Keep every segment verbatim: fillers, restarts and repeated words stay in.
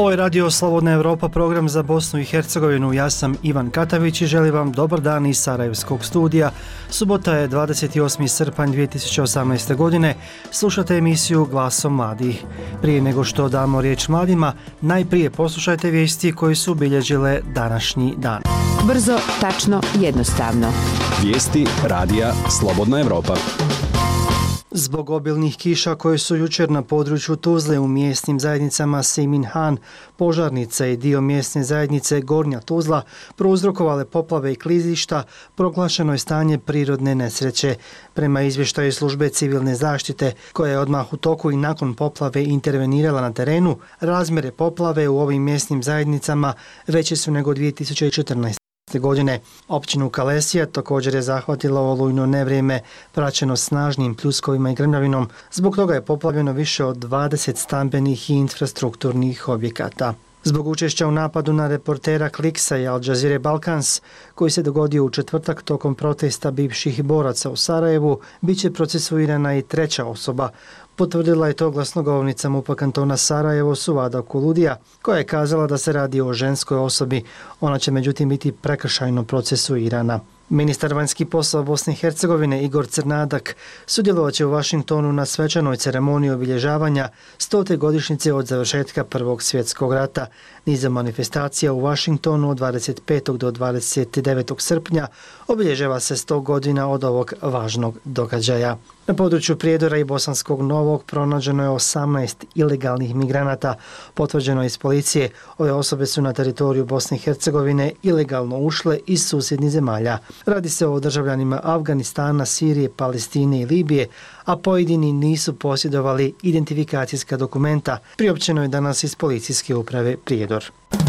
Ovo je Radio Slobodna Europa, program za Bosnu i Hercegovinu. Ja sam Ivan Katavić i želim vam dobar dan iz Sarajevskog studija. Subota je dvadeset osmi srpanj dvije tisuće osamnaeste. godine. Slušate emisiju Glasom mladih. Prije nego što damo riječ mladima, najprije poslušajte vijesti koje su obilježile današnji dan. Brzo, tačno, jednostavno. Vijesti Radija Slobodna Europa. Zbog obilnih kiša koje su jučer na području Tuzle u mjesnim zajednicama Semin Han, Požarnica i dio mjesne zajednice Gornja Tuzla prouzrokovale poplave i klizišta, proglašeno je stanje prirodne nesreće. Prema izvještaju službe civilne zaštite, koja je odmah u toku i nakon poplave intervenirala na terenu, razmjere poplave u ovim mjesnim zajednicama veće su nego dvije tisuće četrnaeste. godine. Općinu Kalesija također je zahvatilo olujno nevrijeme praćeno snažnim pljuskovima i grmljavinom. Zbog toga je poplavljeno više od dvadeset stambenih i infrastrukturnih objekata. Zbog učešća u napadu na reportera Kliksa i Al Jazeere Balkans, koji se dogodio u četvrtak tokom protesta bivših boraca u Sarajevu, bit će procesuirana i treća osoba. Potvrdila je to glasnogovornica MUP-a kantona Sarajevo Suvada Kuludija, koja je kazala da se radi o ženskoj osobi. Ona će međutim biti prekršajno procesuirana. Ministar vanjskih poslova Bosne i Hercegovine Igor Crnadak sudjelovat će u Vašingtonu na svečanoj ceremoniji obilježavanja stote godišnjice od završetka Prvog svjetskog rata. Niza manifestacija u Vašingtonu od dvadeset petog do dvadeset devetog srpnja obilježava se sto godina od ovog važnog događaja. Na području Prijedora i Bosanskog Novog pronađeno je osamnaest ilegalnih migranata. Potvrđeno iz policije, ove osobe su na teritoriju Bosne i Hercegovine ilegalno ušle iz susjednih zemalja. Radi se o državljanima Afganistana, Sirije, Palestine i Libije, a pojedini nisu posjedovali identifikacijska dokumenta, priopćeno je danas iz policijske uprave Prijedor.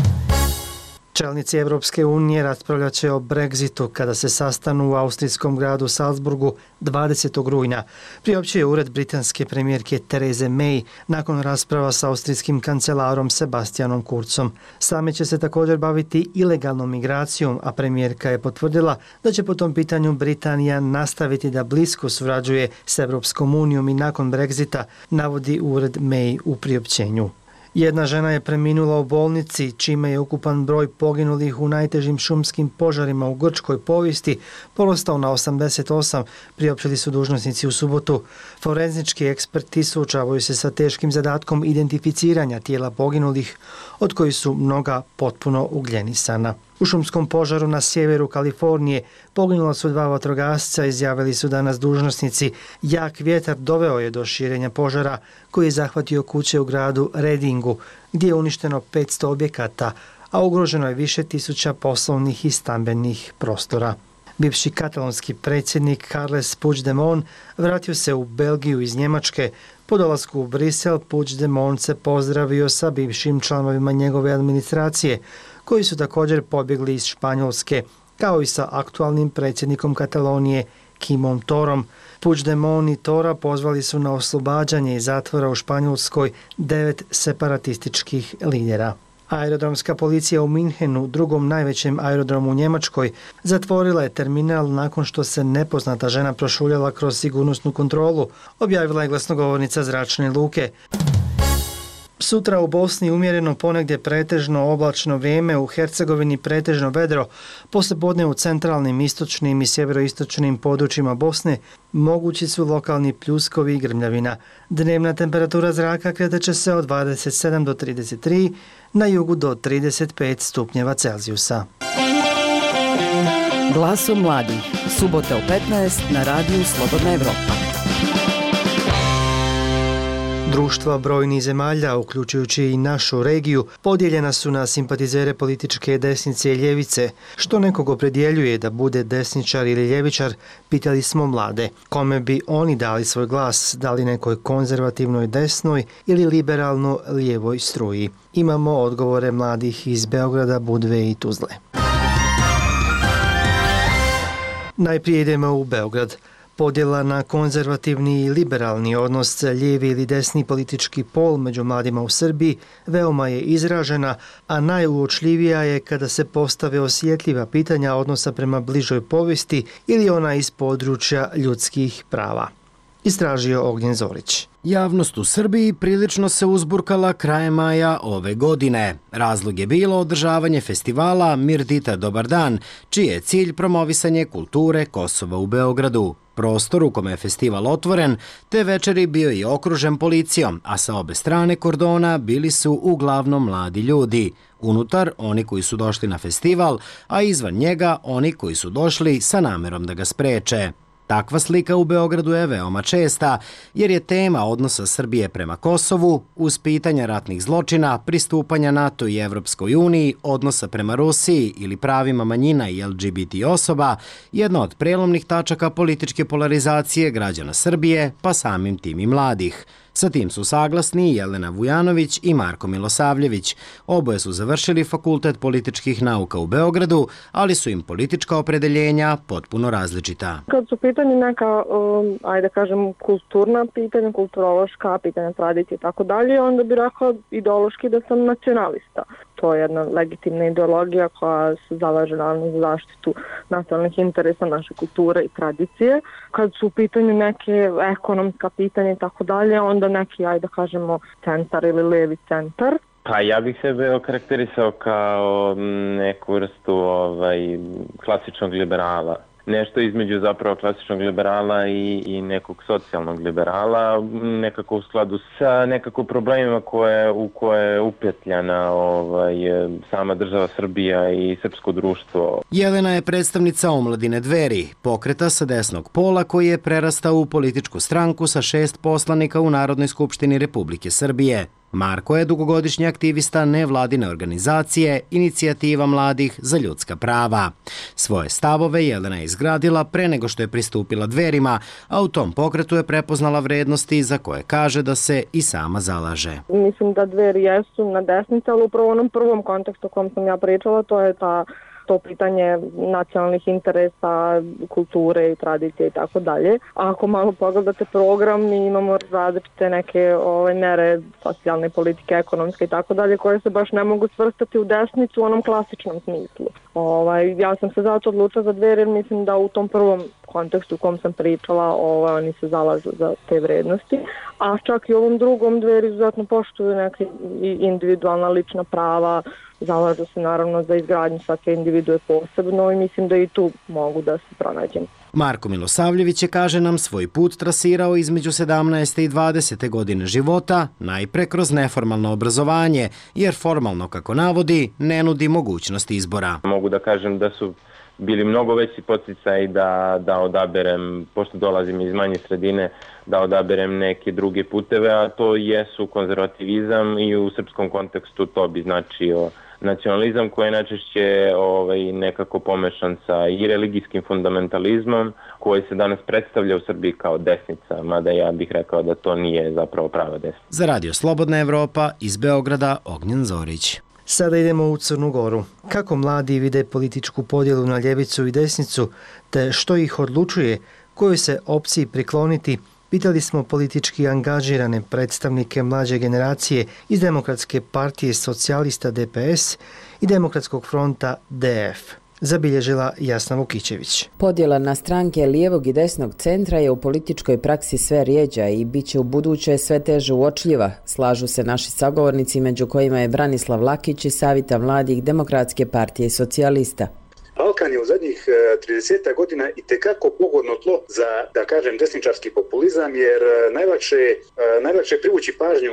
Čelnici Europske unije raspravljat će o Brexitu kada se sastanu u austrijskom gradu Salzburgu dvadesetog rujna, priopćio je ured britanske premijerke Therese May nakon rasprava s austrijskim kancelarom Sebastianom Kurzom. Sami će se također baviti ilegalnom migracijom, a premijerka je potvrdila da će po tom pitanju Britanija nastaviti da blisko surađuje s Europskom unijom i nakon Brexita, navodi ured May u priopćenju. Jedna žena je preminula u bolnici, čime je ukupan broj poginulih u najtežim šumskim požarima u grčkoj povijesti porastao na osamdeset osam, priopćili su dužnosnici u subotu. Forenzički eksperti suočavaju se sa teškim zadatkom identificiranja tijela poginulih, od kojih su mnoga potpuno ugljenisana. U šumskom požaru na sjeveru Kalifornije poginula su dva vatrogasca, izjavili su danas dužnosnici. Jak vjetar doveo je do širenja požara koji je zahvatio kuće u gradu Readingu, gdje je uništeno petsto objekata, a ugroženo je više tisuća poslovnih i stambenih prostora. Bivši katalonski predsjednik Carles Puigdemont vratio se u Belgiju iz Njemačke. Po dolasku u Brisel, Puigdemont se pozdravio sa bivšim članovima njegove administracije, koji su također pobjegli iz Španjolske, kao i sa aktualnim predsjednikom Katalonije Quimom Torom. Puigdemont i Tora pozvali su na oslobađanje iz zatvora u Španjolskoj devet separatističkih lidera. Aerodromska policija u Minhenu, drugom najvećem aerodromu u Njemačkoj, zatvorila je terminal nakon što se nepoznata žena prošuljala kroz sigurnosnu kontrolu, objavila je glasnogovornica zračne luke. Sutra u Bosni umjereno, ponegdje pretežno oblačno vrijeme, u Hercegovini pretežno vedro, poslijepodne u centralnim, istočnim i sjeveroistočnim područjima Bosne mogući su lokalni pljuskovi i grmljavina. Dnevna temperatura zraka kretat će se od dvadeset sedam do trideset tri, na jugu do trideset pet stupnjeva Celzijusa. Glasom mladih, subota u petnaest na Radiju Slobodna Europa. Društva brojnih zemalja, uključujući i našu regiju, podijeljena su na simpatizere političke desnice i ljevice. Što nekog opredjeljuje da bude desničar ili ljevičar, pitali smo mlade. Kome bi oni dali svoj glas, da li nekoj konzervativnoj desnoj ili liberalno lijevoj struji? Imamo odgovore mladih iz Beograda, Budve i Tuzle. Najprije idemo u Beograd. Podjela na konzervativni i liberalni odnos, lijevi ili desni politički pol među mladima u Srbiji veoma je izražena, a najuočljivija je kada se postave osjetljiva pitanja odnosa prema bližoj povijesti ili ona iz područja ljudskih prava. Istražio Ognjen Zorić. Javnost u Srbiji prilično se uzburkala krajem maja ove godine. Razlog je bilo održavanje festivala Mirdita Dobar dan, čiji je cilj promovisanje kulture Kosova u Beogradu. Prostor u kome je festival otvoren, te večeri bio i okružen policijom, a sa obe strane kordona bili su uglavnom mladi ljudi. Unutar oni koji su došli na festival, a izvan njega oni koji su došli sa namerom da ga spreče. Takva slika u Beogradu je veoma česta, jer je tema odnosa Srbije prema Kosovu, uz pitanja ratnih zločina, pristupanja NATO i Evropskoj uniji, odnosa prema Rusiji ili pravima manjina i L G B T osoba, jedna od prelomnih tačaka političke polarizacije građana Srbije, pa samim tim i mladih. Sa tim su saglasni Jelena Vujanović i Marko Milosavljević. Oboje su završili Fakultet političkih nauka u Beogradu, ali su im politička opredeljenja potpuno različita. Kad su pitanje neka, um, ajde kažem, kulturna pitanja, kulturološka pitanja, tradicije i tako dalje, onda bi rekao ideološki da sam nacionalista. To je jedna legitimna ideologija koja se zalaže naravno za zaštitu nacionalnih interesa, naše kulture i tradicije. Kad su u pitanju neke ekonomska pitanja i tako dalje, onda neki, ajde kažemo, centar ili levi centar. Pa ja bih sebe okarakterisao kao neku vrstu ovaj, klasičnog liberala. Nešto između zapravo klasičnog liberala i, i nekog socijalnog liberala, nekako u skladu sa nekako problemima koje, u koje je upetljana ovaj, sama država Srbija i srpsko društvo. Jelena je predstavnica omladine Dveri, pokreta sa desnog pola koji je prerastao u političku stranku sa šest poslanika u Narodnoj skupštini Republike Srbije. Marko je dugogodišnji aktivista nevladine organizacije Inicijativa mladih za ljudska prava. Svoje stavove Jelena je izgradila pre nego što je pristupila Dverima, a u tom pokretu je prepoznala vrednosti za koje kaže da se i sama zalaže. Mislim da Dveri jesu na desnici, ali upravo u onom prvom kontekstu o kom sam ja pričala, to je ta to pitanje nacionalnih interesa, kulture i tradicije i tako dalje. Ako malo pogledate program, mi imamo različite neke ove mere socijalne politike, ekonomske i tako dalje, koje se baš ne mogu svrstati u desnicu u onom klasičnom smislu. Ovaj, ja sam se zato odlučila za Dveri jer mislim da u tom prvom kontekstu u kom sam pričala, ovaj, oni se zalažu za te vrednosti, a čak i u ovom drugom Dveri izuzetno poštuju neke individualna lična prava, zalažu se naravno za izgradnju svake individue posebno i mislim da i tu mogu da se pronađem. Marko Milosavljević je, kaže nam, svoj put trasirao između sedamnaeste i dvadesete godine života, najpre kroz neformalno obrazovanje, jer formalno, kako navodi, ne nudi mogućnost izbora. Mogu da kažem da su bili mnogo veći poticaj da, da odaberem, pošto dolazim iz manje sredine, da odaberem neke druge puteve, a to jesu konzervativizam i u srpskom kontekstu to bi značio nacionalizam koji je najčešće ovaj, nekako pomešan sa i religijskim fundamentalizmom koji se danas predstavlja u Srbiji kao desnica, mada ja bih rekao da to nije zapravo prava desnica. Za Radio Slobodna Evropa iz Beograda Ognjen Zorić. Sada idemo u Crnu Goru. Kako mladi vide političku podjelu na ljevicu i desnicu, te što ih odlučuje, kojoj se opciji prikloniti, pitali smo politički angažirane predstavnike mlađe generacije iz Demokratske partije socijalista D P S i Demokratskog fronta D F. Zabilježila Jasna Vukićević. Podjela na stranke lijevog i desnog centra je u političkoj praksi sve rijeđa i bit će u buduće sve teže uočljiva, slažu se naši sagovornici, među kojima je Branislav Lakić iz Savjeta mladih Demokratske partije socijalista. Balkan je u zadnjih trideset godina itekako pogodno tlo za, da kažem, desničarski populizam, jer najlakše, najlakše privući pažnju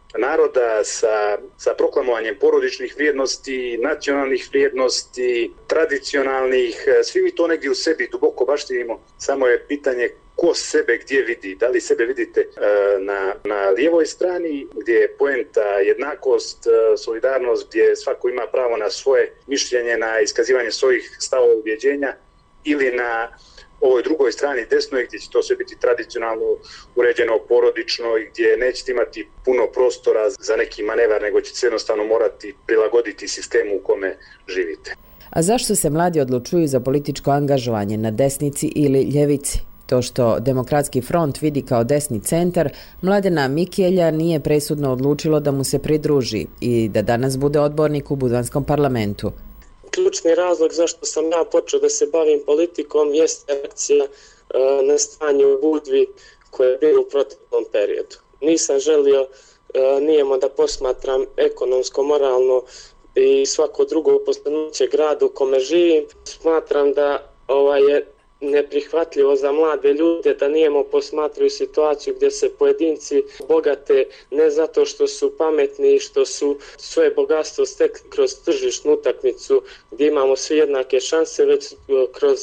naroda sa, sa proklamovanjem porodičnih vrijednosti, nacionalnih vrijednosti, tradicionalnih, svi mi to negdje u sebi duboko baštinimo, samo je pitanje ko sebe gdje vidi. Da li sebe vidite na, na lijevoj strani gdje je poenta jednakost, solidarnost, gdje svako ima pravo na svoje mišljenje, na iskazivanje svojih stavova ubjeđenja, ili na ovoj drugoj strani desnoj gdje će to sve biti tradicionalno uređeno, porodično i gdje nećete imati puno prostora za neki manevar, nego ćete se jednostavno morati prilagoditi sistemu u kome živite. A zašto se mladi odlučuju za političko angažovanje na desnici ili ljevici? To što Demokratski front vidi kao desni centar, Mladena Mikelja nije presudno odlučilo da mu se pridruži i da danas bude odbornik u Budvanskom parlamentu. Ključni razlog zašto sam ja počeo da se bavim politikom jeste reakcija na stanje u Budvi koje je bilo u proteklom periodu. Nisam želio nijemo da posmatram ekonomsko, moralno i svako drugo postignuće gradu u kome živim. Smatram da ovaj je neprihvatljivo za mlade ljude da nijemo posmatraju situaciju gdje se pojedinci bogate ne zato što su pametni i što su svoje bogatstvo stekli kroz tržišnu utakmicu gdje imamo svi jednake šanse, već kroz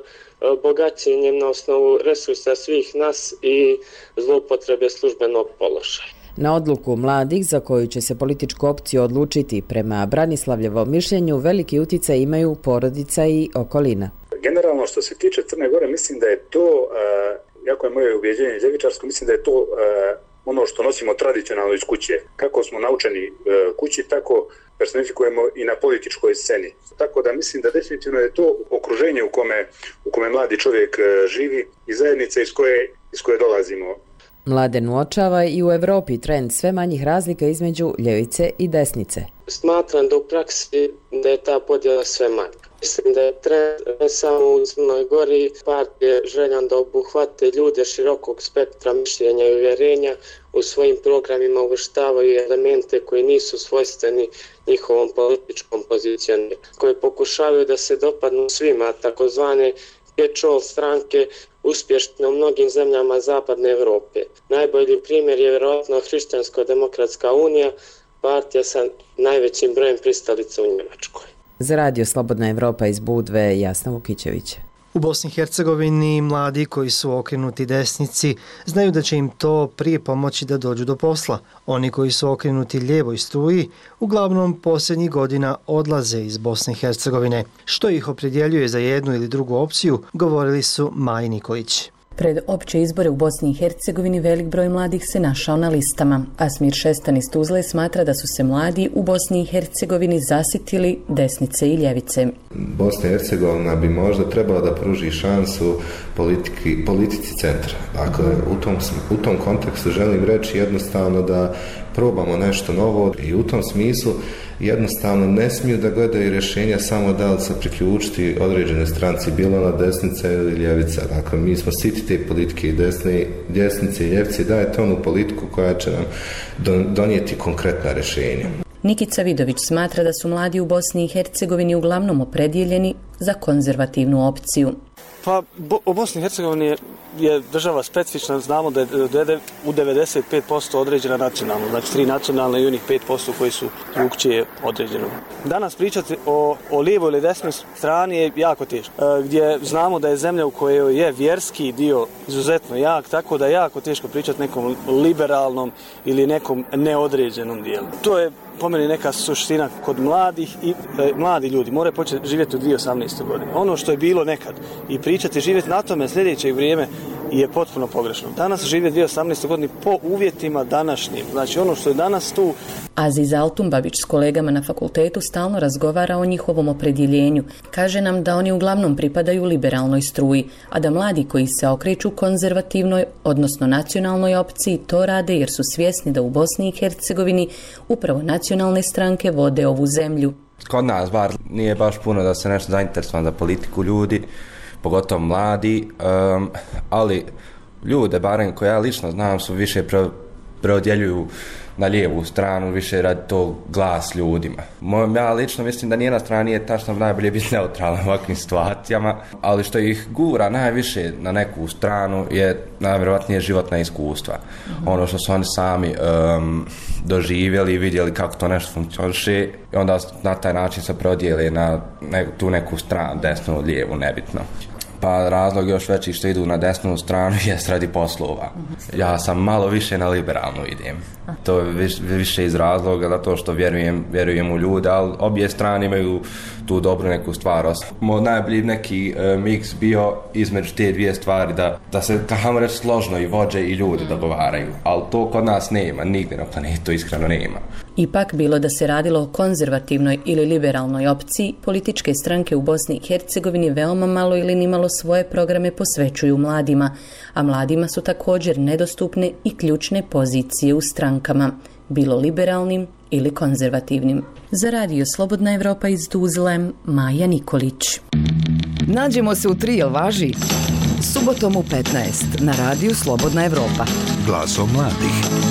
bogaćenjem na osnovu resursa svih nas i zloupotrebe službenog položaja. Na odluku mladih za koju će se političku opciju odlučiti prema Branislavljevom mišljenju veliki utjecaj imaju porodica i okolina. Generalno što se tiče Crne Gore, mislim da je to, uh, jako je moje ubjeđenje ljevičarsko, mislim da je to uh, ono što nosimo tradicionalno iz kuće. Kako smo naučeni uh, kući, tako personifikujemo i na političkoj sceni. Tako da mislim da definitivno je to okruženje u kome, u kome mladi čovjek uh, živi i zajednice iz koje, iz koje dolazimo. Mladen uočava i u Europi trend sve manjih razlika između ljevice i desnice. Smatram da u praksi da je ta podjela sve manja. Mislim da je trend ne samo u Crnoj Gori, partije željan da obuhvate ljude širokog spektra mišljenja i uvjerenja, u svojim programima uvrštavaju elemente koji nisu svojstveni njihovom političkom pozicioniranju, koji pokušavaju da se dopadnu svima, takozvane catch-all stranke, uspješne u mnogim zemljama zapadne Europe. Najbolji primjer je vjerojatno Hrišćansko-demokratska unija, partija sa najvećim brojem pristalica u Njemačkoj. Za radio Slobodna Evropa iz Budve, Jasna Vukićević. U Bosni i Hercegovini mladi koji su okrenuti desnici znaju da će im to prije pomoći da dođu do posla. Oni koji su okrenuti lijevoj struji uglavnom posljednjih godina odlaze iz Bosne i Hercegovine. Što ih opredjeljuje za jednu ili drugu opciju, govorili su Maji Nikolić. Pred opće izbore u Bosni i Hercegovini velik broj mladih se našao na listama. Asmir Šestan iz Tuzle smatra da su se mladi u Bosni i Hercegovini zasitili desnice i ljevice. Bosna i Hercegovina bi možda trebala da pruži šansu politiki, politici centra. Dakle, u tom, u tom kontekstu želim reći jednostavno da probamo nešto novo i u tom smislu jednostavno ne smiju da gledaju rješenja samo da li se priključiti određene stranci, bilo na desnice ili ljevica. Dakle, mi smo siti te politike i desne, desnice i ljevice, dajete onu politiku koja će nam donijeti konkretna rješenja. Nikica Vidović smatra da su mladi u Bosni i Hercegovini uglavnom opredijeljeni za konzervativnu opciju. Pa u Bosni i Hercegovini je, je država specifična, znamo da je u devedeset pet posto određena nacionalno, znači tri nacionalne i onih pet posto koji su drugčije određeno. Danas pričati o, o lijevoj ili desnoj strani je jako teško, e, gdje znamo da je zemlja u kojoj je vjerski dio izuzetno jak, tako da je jako teško pričati nekom liberalnom ili nekom neodređenom dijelu. To je po meni neka suština kod mladih i e, mladi ljudi moraju početi živjeti u dvije tisuće osamnaeste. godine. Ono što je bilo nekad i pričati živjeti na tome sljedećeg vrijeme je potpuno pogrešno. Danas žive dvije tisuće osamnaeste. godine po uvjetima današnjim. Znači ono što je danas tu. Aziz Altumbabić s kolegama na fakultetu stalno razgovara o njihovom opredjeljenju. Kaže nam da oni uglavnom pripadaju liberalnoj struji, a da mladi koji se okreću konzervativnoj, odnosno nacionalnoj opciji, to rade jer su svjesni da u Bosni i Hercegovini upravo nacionalne stranke vode ovu zemlju. Kod nas bar nije baš puno da se nešto zainteresovan za politiku ljudi, pogotovo mladi, um, ali ljude, barem koje ja lično znam, su više pre, preodjeljuju na lijevu stranu, više radi to glas ljudima. Moj, ja lično mislim da nijedna strana nije tačno najbolje biti neutralna u ovakvim situacijama, ali što ih gura najviše na neku stranu je najvjerojatnije životna iskustva. Mm-hmm. Ono što su oni sami um, doživjeli i vidjeli kako to nešto funkcioniše i onda na taj način se prodijeli na ne, tu neku stranu, desnu, lijevu, nebitno. Pa razlog još veći što idu na desnu stranu je radi poslova. Ja sam malo više na liberalnu idem. To je viš, više iz razloga zato što vjerujem, vjerujem u ljude, ali obje strane imaju tu dobru neku stvar. Moj najbolji neki uh, miks bio između te dvije stvari da, da se, kako reći, složno i vođe i ljudi dogovaraju. Ali to kod nas nema, nigdje na planetu iskreno nema. Ipak bilo da se radilo o konzervativnoj ili liberalnoj opciji, političke stranke u Bosni i Hercegovini veoma malo ili nimalo svoje programe posvećuju mladima, a mladima su također nedostupne i ključne pozicije u strankama, bilo liberalnim ili konzervativnim. Za radio Slobodna Evropa iz Tuzle, Maja Nikolić. Nađemo se u tri, jel važi? Subotom u petnaest na radiju Slobodna Evropa. Glasom mladih.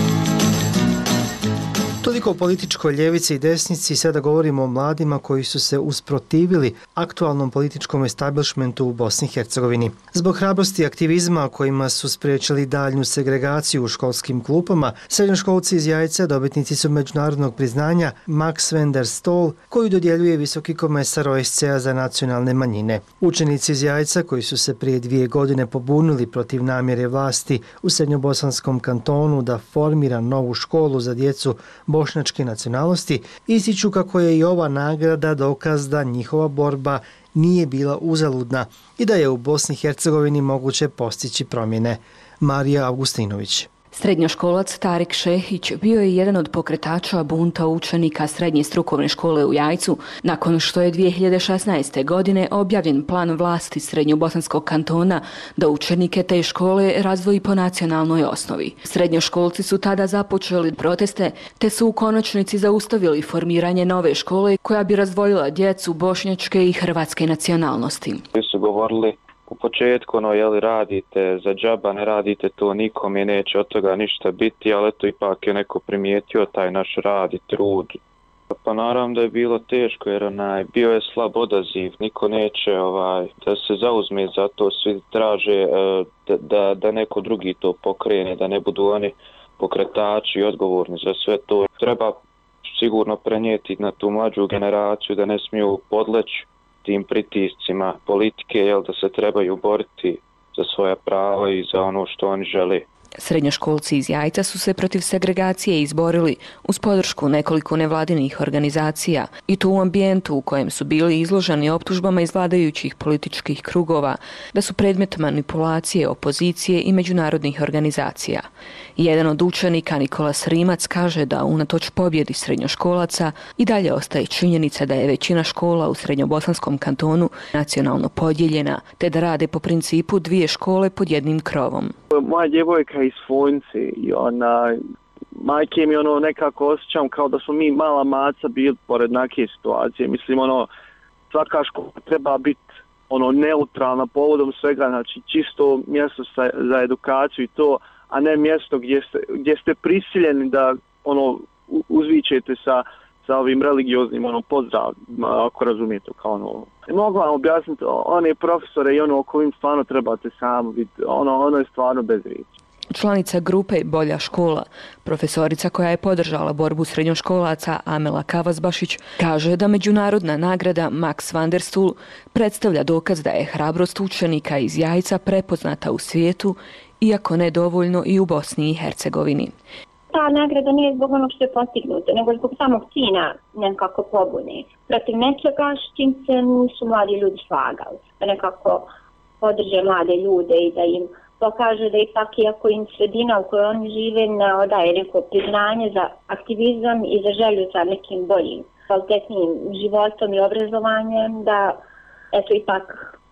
Toliko o političkoj ljevici i desnici, sada govorimo o mladima koji su se usprotivili aktualnom političkom establishmentu u Bosni i Hercegovini. Zbog hrabrosti i aktivizma kojima su spriječili daljnju segregaciju u školskim klupama, srednjoškolci iz Jajca dobitnici su međunarodnog priznanja Max van der Stol, koju dodjeljuje visoki komesar O S C A za nacionalne manjine. Učenici iz Jajca koji su se prije dvije godine pobunili protiv namjere vlasti u srednjobosanskom kantonu da formira novu školu za djecu bošnjačke nacionalnosti, ističu kako je i ova nagrada dokaz da njihova borba nije bila uzaludna i da je u Bosni i Hercegovini moguće postići promjene. Marija Augustinović. Srednjoškolac Tarik Šehić bio je jedan od pokretača bunta učenika srednje strukovne škole u Jajcu, nakon što je dvije hiljade šesnaeste. godine objavljen plan vlasti Srednjobosanskog kantona da učenike te škole razvoji po nacionalnoj osnovi. Srednjoškolci su tada započeli proteste, te su u konačnici zaustavili formiranje nove škole koja bi razdvojila djecu bošnjačke i hrvatske nacionalnosti. Su govorili u početku, ono, jeli radite za džaba, ne radite to, nikome neće od toga ništa biti, ali eto ipak je neko primijetio taj naš rad i trud. Pa naravno da je bilo teško jer onaj, bio je slab odaziv, niko neće ovaj, da se zauzme za to, svi traže da, da, da neko drugi to pokrene, da ne budu oni pokretači i odgovorni za sve to. Treba sigurno prenijeti na tu mlađu generaciju da ne smiju podleći tim pritiscima politike, jel, da se trebaju boriti za svoja prava i za ono što oni žele. Srednjoškolci iz Jajca su se protiv segregacije izborili uz podršku nekoliko nevladinih organizacija i to u ambijentu u kojem su bili izloženi optužbama iz vladajućih političkih krugova da su predmet manipulacije, opozicije i međunarodnih organizacija. Jedan od učenika, Nikola Srimac, kaže da unatoč pobjedi srednjoškolaca i dalje ostaje činjenica da je većina škola u srednjobosanskom kantonu nacionalno podijeljena, te da rade po principu dvije škole pod jednim krovom. Moja djevojka iz Fonci i ona, majke mi ono nekako osjećam kao da smo mi mala maca bili pored neke situacije. Mislim, ono, svaka škola treba biti ono neutralna povodom svega, znači čisto mjesto sa, za edukaciju i to, a ne mjesto gdje ste, gdje ste prisiljeni da ono uzvičete sa, sa ovim religioznim ono pozdravima, ako razumijete, kao ono. Mogu vam objasniti, one profesore i ono o kojim stvarno trebate samo vidjeti, ono, ono je stvarno bez riječi. Članica grupe Bolja škola, profesorica koja je podržala borbu srednjoškolaca Amela Kavazbašić, kaže da međunarodna nagrada Max van der Stoel predstavlja dokaz da je hrabrost učenika iz Jajca prepoznata u svijetu, iako ne dovoljno i u Bosni i Hercegovini. Ta nagrada nije zbog onog što je postignuto, nego zbog samog cilja nekako pobune. Protiv nečega s čim se nisu mladi ljudi slagali. Nekako podrže mlade ljude i da im pokaže da ipak iako im sredina u kojoj oni žive ne odaje neko priznanje za aktivizam i za želju za nekim boljim, kvalitetnim životom i obrazovanjem, da eto ipak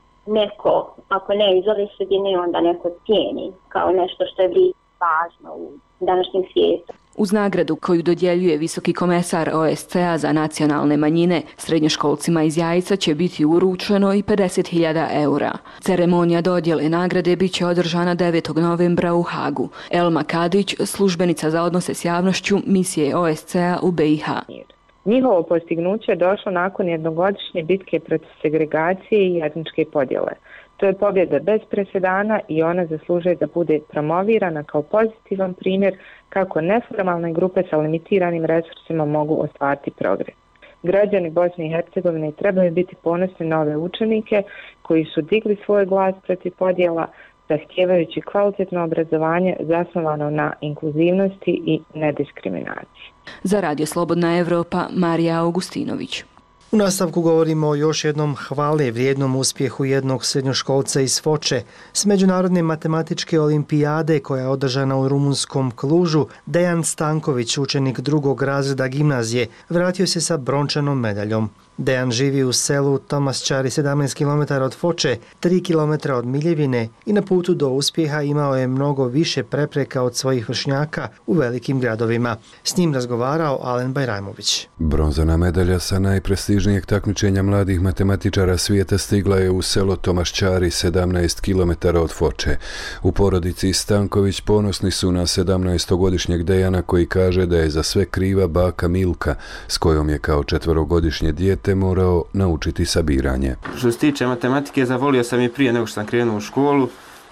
neko, ako ne iz ove sredine, onda neko cijeni kao nešto što je važno u današnjem svijetu. Uz nagradu koju dodjeljuje visoki komesar O S C A za nacionalne manjine, srednjoškolcima iz Jajca će biti uručeno i pedeset hiljada eura. Ceremonija dodjele nagrade bit će održana devetog novembra u Hagu. Elma Kadić, službenica za odnose s javnošću misije O S C A u B i H. Njihovo postignuće je došlo nakon jednogodišnje bitke protiv segregacije i etničke podjele. To je pobjeda bez presedana i ona zaslužuje da bude promovirana kao pozitivan primjer kako neformalne grupe sa limitiranim resursima mogu ostvariti progres. Građani Bosne i Hercegovine trebaju biti ponosni na ove učenike koji su digli svoj glas protiv podjela, zahtijevajući kvalitetno obrazovanje zasnovano na inkluzivnosti i nediskriminaciji. Za Radio Slobodna Evropa, Marija Augustinović. U nastavku govorimo o još jednom hvale vrijednom uspjehu jednog srednjoškolca iz Foče. S Međunarodne matematičke olimpijade koja je održana u rumunskom Klužu, Dejan Stanković, učenik drugog razreda gimnazije, vratio se sa brončanom medaljom. Dejan živi u selu Tomasčari, sedamnaest kilometara od Foče, tri kilometra od Miljevine i na putu do uspjeha imao je mnogo više prepreka od svojih vršnjaka u velikim gradovima. S njim razgovarao Alen Bajramović. Bronzana medalja sa najprestižnijeg takmičenja mladih matematičara svijeta stigla je u selo Tomasčari, sedamnaest kilometara od Foče. U porodici Stanković ponosni su na sedamnaestogodišnjeg Dejana koji kaže da je za sve kriva baka Milka, s kojom je kao četverogodišnje dijete morao naučiti sabiranje. Što se tiče matematike, zavolio sam i prije nego što sam krenuo u školu.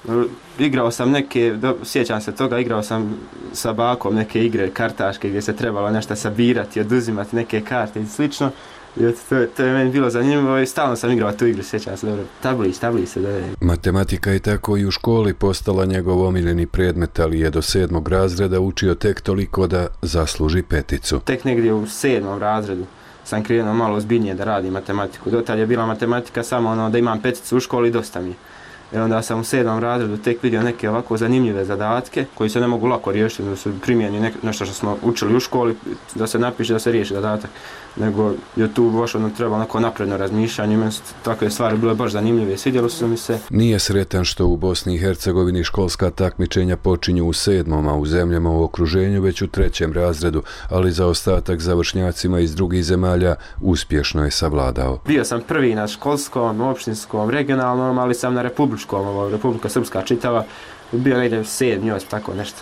Igrao sam neke, sjećam se toga, igrao sam sa bakom neke igre kartaške gdje se trebalo nešto sabirati, oduzimati neke karte i slično. To, to je meni bilo zanimljivo i stalno sam igrao tu igru, sjećam se dobro. Tablić, tablice, da je. Matematika je tako i u školi postala njegov omiljeni predmet, ali je do sedmog razreda učio tek toliko da zasluži peticu. Tek negdje u sedmom razredu sam krenuo malo ozbiljnije da radim matematiku. Do tad je bila matematika samo ono da imam peticu u školi i dosta mi je. I onda sam u sedmom razredu tek vidio neke ovako zanimljive zadatke koji se ne mogu lako riješiti, da se primijeni nešto što smo učili u školi, da se napiše da se riješi zadatak. Nego je tu baš ono treba onako napredno razmišljanje, meni su takve stvari bile baš zanimljive, svidjelo su mi se. Nije sretan što u Bosni i Hercegovini školska takmičenja počinju u sedmom, a u zemljama u okruženju već u trećem razredu, ali za ostatak za vršnjacima iz drugih zemalja uspješno je savladao. Bio sam prvi na školskom, opštinskom, regionalnom, ali sam na republičkom, ovo, Republika Srpska čitava, bio negdje sedmi, osmi, tako nešto.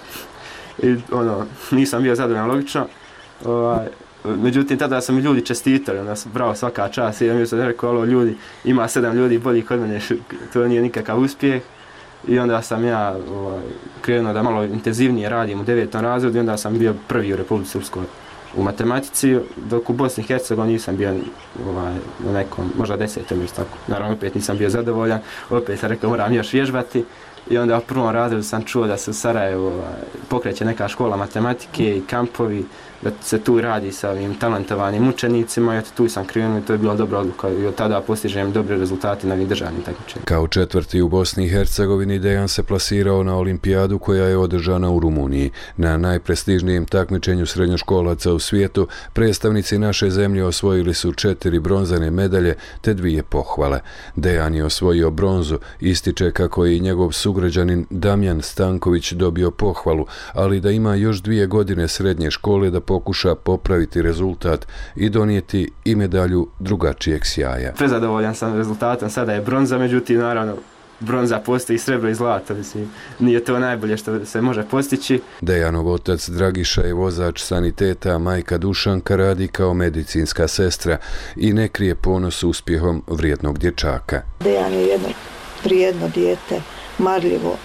I ono, nisam bio zadovoljan logično. Ovaj, međutim, tada sam i ljudi čestitali, onda sam bravo svaka čast i mi sam rekao, alo ljudi, ima sedam ljudi boljih od mene, to nije nikakav uspjeh. I onda sam ja ovaj, krenuo da malo intenzivnije radim u devetom razredu i onda sam bio prvi u Republici Srpskoj u matematici, dok u Bosni i Hercegovini nisam bio ovaj, na nekom, možda desetom još tako. Naravno, opet nisam bio zadovoljan, opet sam rekao moram još vježbati. I onda u prvom razredu sam čuo da se u Sarajevu ovaj, pokreće neka škola matematike i kampovi, da se tu radi sa ovim talentovanim učenicima i tu sam krenuo i to je bila dobra odluka i od tada postižem dobre rezultate na ovim državnim takmičenjima. Kao četvrti u Bosni i Hercegovini Dejan se plasirao na olimpijadu koja je održana u Rumuniji. Na najprestižnijem takmičenju srednjoškolaca u svijetu predstavnici naše zemlje osvojili su četiri bronzane medalje te dvije pohvale. Dejan je osvojio bronzu, ističe kako je i njegov sugrađanin Damjan Stanković dobio pohvalu, ali da ima još dvije godine srednje škole da pokuša popraviti rezultat i donijeti i medalju drugačijeg sjaja. Prezadovoljan sam rezultatom, sada je bronza, međutim naravno bronza postoji srebro i zlato, mislim, nije to najbolje što se može postići. Dejanov otac Dragiša je vozač saniteta, majka Dušanka radi kao medicinska sestra i ne krije ponos uspjehom vrijednog dječaka. Dejan je jedno vrijedno dijete, marljivo,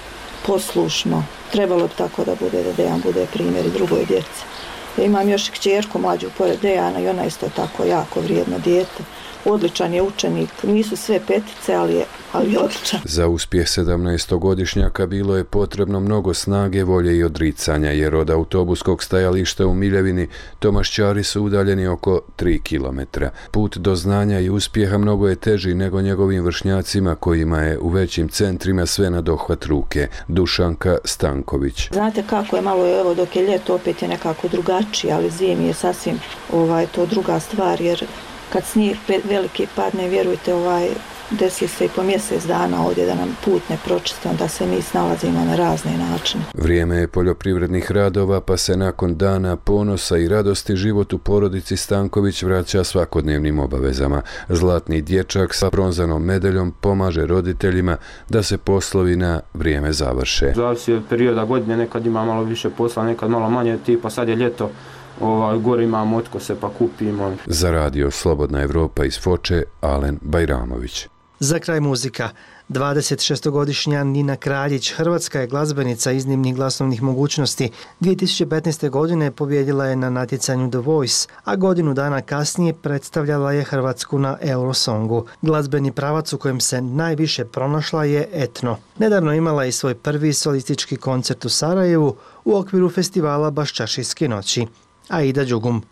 poslušno. Trebalo bi tako da bude, da Dejan bude primjer i drugoj djeci. Ja imam još kćerku mlađu pored Dejana i ona isto tako jako vrijedno dijete. Odličan je učenik, nisu sve petice, ali je, ali je odličan. Za uspjeh sedamnaestogodišnjaka bilo je potrebno mnogo snage, volje i odricanja, jer od autobuskog stajališta u Miljevini Tomasčari su udaljeni oko tri kilometra. Put do znanja i uspjeha mnogo je teži nego njegovim vršnjacima kojima je u većim centrima sve na dohvat ruke. Dušanka Stanković. Znate kako je malo, evo dok je ljeto opet je nekako drugačije, ali zimi je sasvim ovaj, to druga stvar, jer kad snijeg veliki padne, vjerujte, ovaj, desi se i po mjesec dana ovdje da nam put ne pročiste, onda se mi snalazimo na razne načine. Vrijeme je poljoprivrednih radova, pa se nakon dana ponosa i radosti život u porodici Stanković vraća svakodnevnim obavezama. Zlatni dječak sa bronzanom medaljom pomaže roditeljima da se poslovi na vrijeme završe. Zavisi od perioda godine, nekad ima malo više posla, nekad malo manje, tipa sad je ljeto, Ovaj, gore imamo otkose pa kupimo. Za radio Slobodna Evropa iz Foče, Alen Bajramović. Za kraj muzika. dvadeset šestogodišnja Nina Kraljić, hrvatska je glazbenica iznimnih glasovnih mogućnosti. dvije tisuće petnaeste. godine pobjedila je na natjecanju The Voice, a godinu dana kasnije predstavljala je Hrvatsku na Eurosongu. Glazbeni pravac u kojem se najviše pronašla je etno. Nedavno imala i svoj prvi solistički koncert u Sarajevu u okviru festivala Baščašijske noći. Aida Đugum.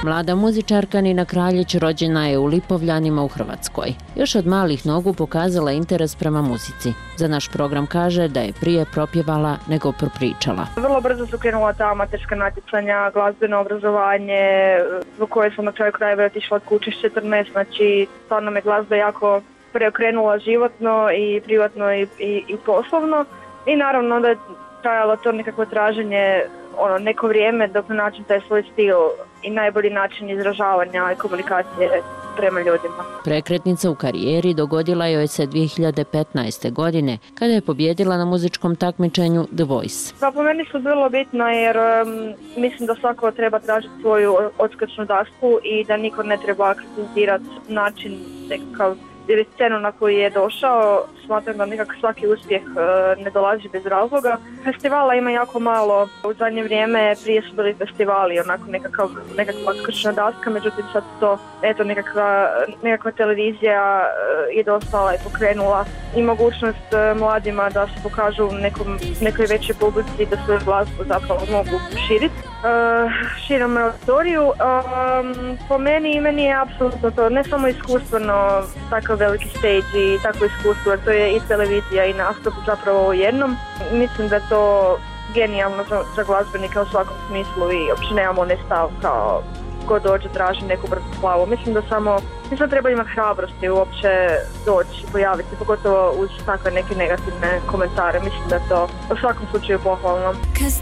Mlada muzičarka Nina Kraljić rođena je u Lipovljanima u Hrvatskoj. Još od malih nogu pokazala interes prema muzici. Za naš program kaže da je prije propjevala nego propričala. Vrlo brzo su krenula ta amaterska natjecanja, glazbeno obrazovanje, zbog koje sam na kraju krajeva otišla od kuće s četrnaest, znači stvarno me glazba jako preokrenula životno i privatno i, i, i poslovno. I naravno da je trajalo to nekako traženje ono, neko vrijeme dok nađem taj svoj stil i najbolji način izražavanja i komunikacije prema ljudima. Prekretnica u karijeri dogodila joj se dvije hiljade petnaeste. godine kada je pobjedila na muzičkom takmičenju The Voice. Pa po meni su bilo bitno jer um, mislim da svako treba tražiti svoju odskočnu dasku i da niko ne treba kritizirati način nekakav ili scenu na koju je došao. Smatram da nekako svaki uspjeh e, ne dolazi bez razloga. Festivala ima jako malo. U zadnje vrijeme prije su bili festivali, onako nekakav, nekakva odskočna daska, međutim sad to, eto, nekakva, nekakva televizija e, je dostala i pokrenula i mogućnost e, mladima da se pokažu nekom, nekoj većoj publici, da svoju glazbu zapravo mogu širiti. Uh, širom auditoriju. Um, po meni i meni je apsolutno to, ne samo iskustveno, takav veliki stage i tako iskustvo, to je i televizija i nastup zapravo u jednom. Mislim da je to genijalno za, za glazbenika u svakom smislu i uopće nemamo onaj stav kao ko dođe traži neku brzu slavu. Mislim da samo, mislim da treba imati hrabrosti uopće doći i pojaviti, pogotovo uz takve neke negativne komentare. Mislim da je to u svakom slučaju pohvalno.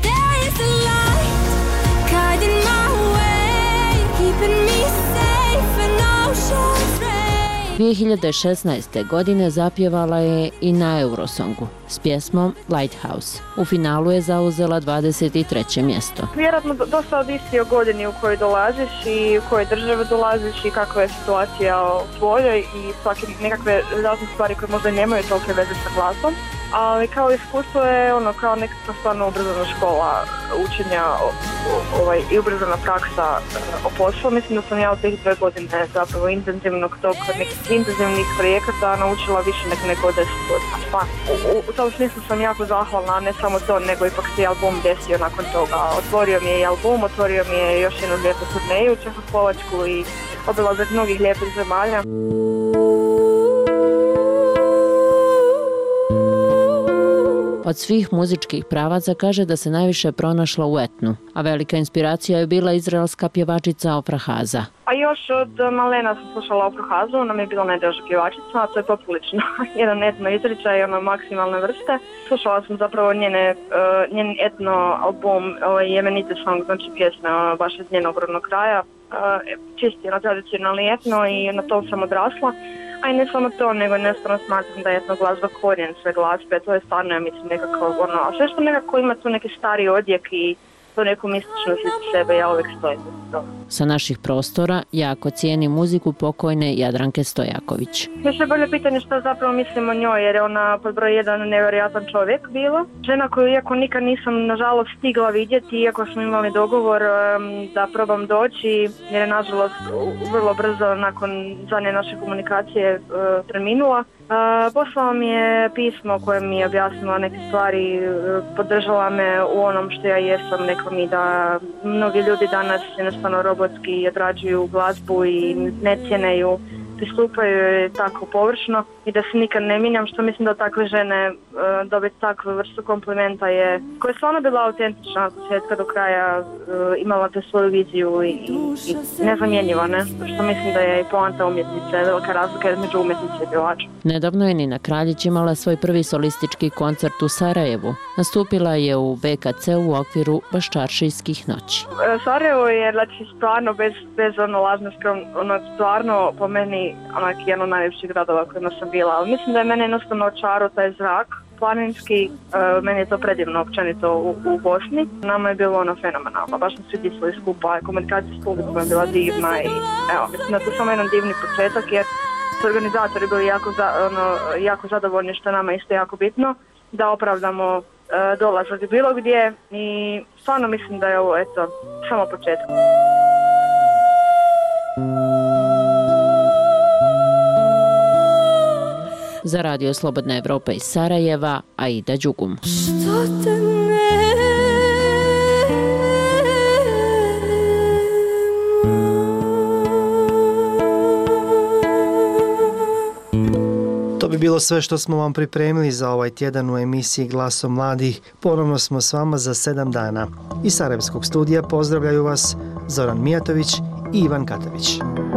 dvije hiljade šesnaeste. godine zapjevala je i na Eurosongu s pjesmom Lighthouse. U finalu je zauzela dvadeset treće mjesto. Vjerojatno dosta ovisi o godini u kojoj dolaziš i u kojoj države dolaziš i kakva je situacija u tvojoj i svake nekakve razne stvari koje možda nemaju tolike veze sa glasom. Ali kao iskustvo je ono kao nekakva stvarno ubrzana škola učenja o, o, ovaj, i ubrzana praksa o poslu. Mislim da sam ja u tih dve godine zapravo intenzivnog tog nekih intenzivnih projekata naučila više nego neko deset godina. Pa, u, u tom smislu sam jako zahvalna, ne samo to, nego ipak se album desio nakon toga. Otvorio mi je i album, otvorio mi je još jednu lijepu turneju u Čehoslovačku i obilazak mnogih lijepih zemalja. Od svih muzičkih pravaca kaže da se najviše pronašla u etnu, a velika inspiracija je bila izraelska pjevačica Ofra Haza. A još od malena sam slušala Ofru Hazu, ona mi je bila najdraža pjevačica, a to je poprilično jedan etno izričaj, ono maksimalne vrste. Slušala sam zapravo njene, uh, njen etno album, ovaj Jemenite song, znači pjesme uh, baš iz njenog rodnog kraja, uh, čisti na tradicionalni etno i na tom sam odrasla. A i ne samo to, nego jednostavno smatram da je etno glazba korijen sve glazbe, to je stvarno, ja mislim, nekako ono, a sve što nekako ima tu neki stari odjek i to neku mističnost iz sebe, ja uvijek stojim za to. Sa naših prostora jako cijeni muziku pokojne Jadranke Stojaković. Još je bolje pitanje što zapravo mislim o njoj, jer je ona pod broj jedan nevjerojatan čovjek bila. Žena koju iako nikad nisam nažalost stigla vidjeti, iako smo imali dogovor um, da probam doći, jer je nažalost vrlo brzo nakon zadnje naše komunikacije uh, preminula. Uh, poslala mi je pismo koje mi je objasnila neke stvari, uh, podržala me u onom što ja jesam, rekla mi da mnogi ljudi danas jednostavno robotski odrađuju glazbu i ne cijene ju, pristupaju tako površno i da se nikad ne mijenjam, što mislim da takve žene uh, dobiti takvu vrstu komplimenta je, koja je stvarno bila autentična od početka do kraja, uh, imala te svoju viziju i, i, i nezamjenjiva, ne? Što mislim da je i poanta umjetnice, velika razlika između umjetnice i pjevača. Nedavno je Nina Kraljić imala svoj prvi solistički koncert u Sarajevu. Nastupila je u B K C u okviru Baščaršijskih noći. Sarajevo je, znači, stvarno bez, bez ono lažne skrom, ono stvarno po meni onak jedan od najljepših gradova kojima sam bila, ali mislim da je mene jednostavno očarao taj zrak planinski, uh, meni je to predivno općenito u, u Bosni. Nama je bilo ono fenomenalno, baš smo svi disali skupa, komunikacija s publikom je bila divna i evo, mislim da je to samo jedan divni početak jer su organizatori bili jako, za, ono, jako zadovoljni, što nama isto jako bitno, da opravdamo uh, dolazak bilo gdje i stvarno mislim da je ovo eto, samo početak. Za Radio Slobodna Evropa iz Sarajeva, Aida Đugum. Što te nema? bilo sve što smo vam pripremili za ovaj tjedan u emisiji Glaso mladih. Ponovno smo s vama za sedam dana. Iz Sarajevskog studija pozdravljaju vas Zoran Mijatović i Ivan Katavić.